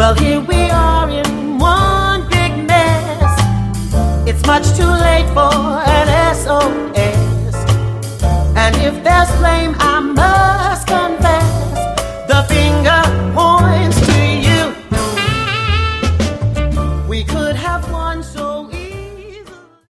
Well, here we are in one big mess. It's much too late for an SOS. And if there's blame, I must